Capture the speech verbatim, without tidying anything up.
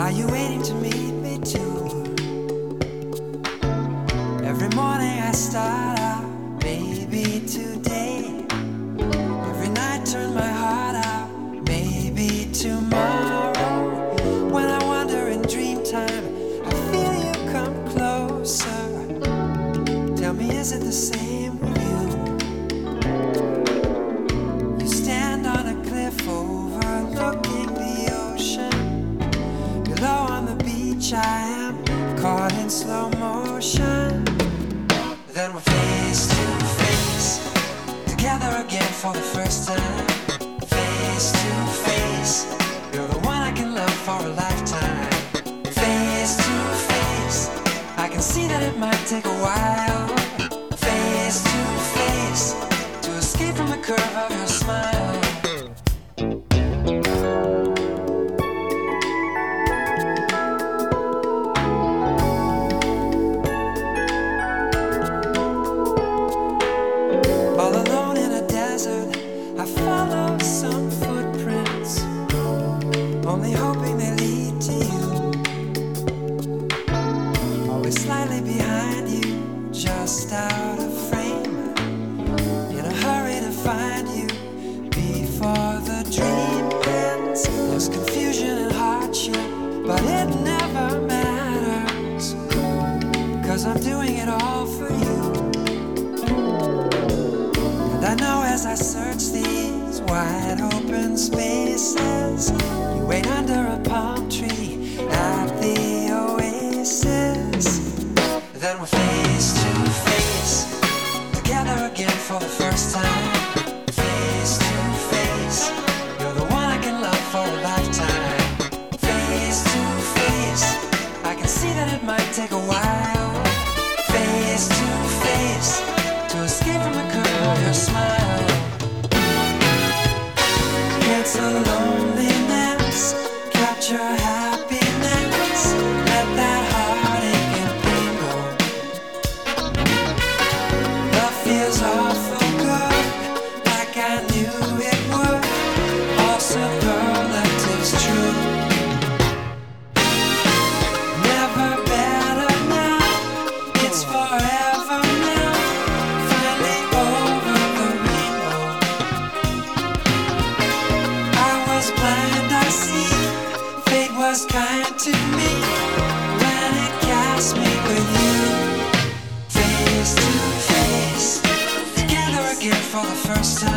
Are you waiting to meet me too? Every morning I start out, maybe today. Every night turn my heart out, maybe tomorrow. When I wander in dream time, I feel you come closer. Tell me, is it the same with you? You stand on a cliff overlooking the ocean. Below on the beach I am, caught in slow motion. Then we're face to face, together again for the first time. Face to face, you're the one I can love for a lifetime. Face to face, I can see that it might take a while. Face to face, to escape from the curve of your smile. All alone in a desert, I follow some footprints, only hoping they lead to you. Always slightly behind you, just out of frame, in a hurry to find you before the dream ends. There's confusion and hardship, but it never matters, 'cause I'm doing it all for you. And I know as I search these wide open spaces, you wait under a palm tree at the oasis. Then we're face to face, together again for the first time. Face to face, you're the one I can love for a lifetime. Face to face, I can see that it might take a while. Face to face, to escape from the curve of your smile. Cancel loneliness, capture happiness, let that heartache and pain go. Love feels awful good, like I knew it would. All superlatives true. Never better now, it's forever now. Finally over the rainbow. I was blind, I see. Fate was kind to me when it cast me with you. Face to face, together again for the first time.